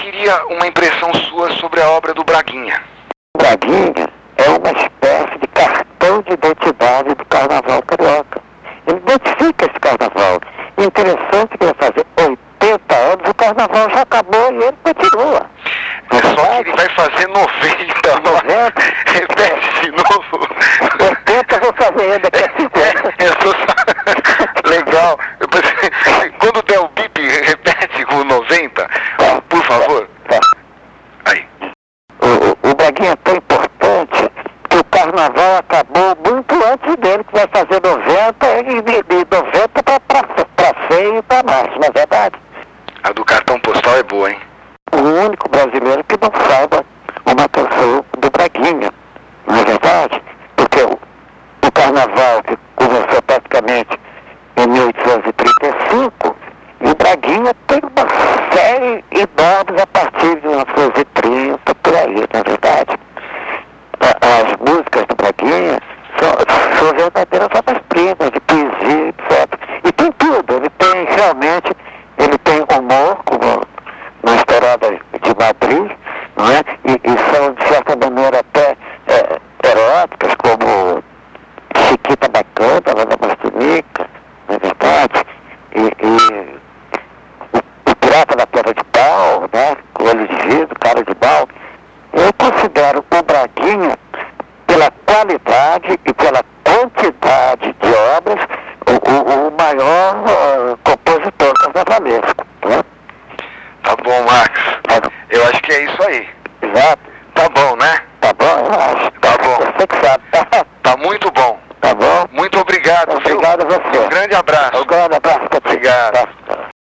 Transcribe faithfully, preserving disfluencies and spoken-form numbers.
queria uma impressão sua sobre a obra do Braguinha. O Braguinha é uma espécie de cartão de identidade do carnaval carioca. Ele identifica esse carnaval. E interessante que ele vai fazer oitenta anos, o carnaval já acabou e ele continua. É só que ele vai fazer noventa. noventa? Repete de novo. oitenta eu vou fazer ainda daqui a cinquenta. É, eu sou só... Legal. Eu pensei... Quando der o bip, repete com noventa, por favor. Tá. Aí. O, o, o Braguinha é tão importante que o carnaval acabou muito antes dele, que vai fazer noventa, e de, de noventa para cem e para mais, não é verdade? A do cartão postal é boa, hein? O único brasileiro que não saiba uma canção do Braguinha, não é verdade? Porque o, o carnaval que começou praticamente em mil oitocentos e trinta e cinco, e o Braguinha tem uma série de nomes a partir de mil novecentos e trinta, por aí, não é verdade? As músicas do Braguinha são, são verdadeiras obras-primas de poesia, etcétera. E tem tudo, ele tem realmente, ele tem humor, como na Estourada de Madrid, não é? E, e são, de certa maneira, até é, eróticas, como Chiquita Bacana, lá da Martinica, não é verdade? E, e o, o Pirata da Pedra de Pau, né? Com olho de vidro, cara de pau. Eu considero o Braguinha, pela qualidade e pela quantidade de obras, o, o, o maior uh, compositor carnavalesco, né? Tá bom, Max. Eu acho que é isso aí. Exato. Tá bom, né? Tá bom, eu acho. Tá bom. Você que sabe. Tá muito bom. Tá bom? Muito obrigado. Obrigado viu? a você. Um grande abraço. Um grande abraço pra ti. Obrigado. Tá.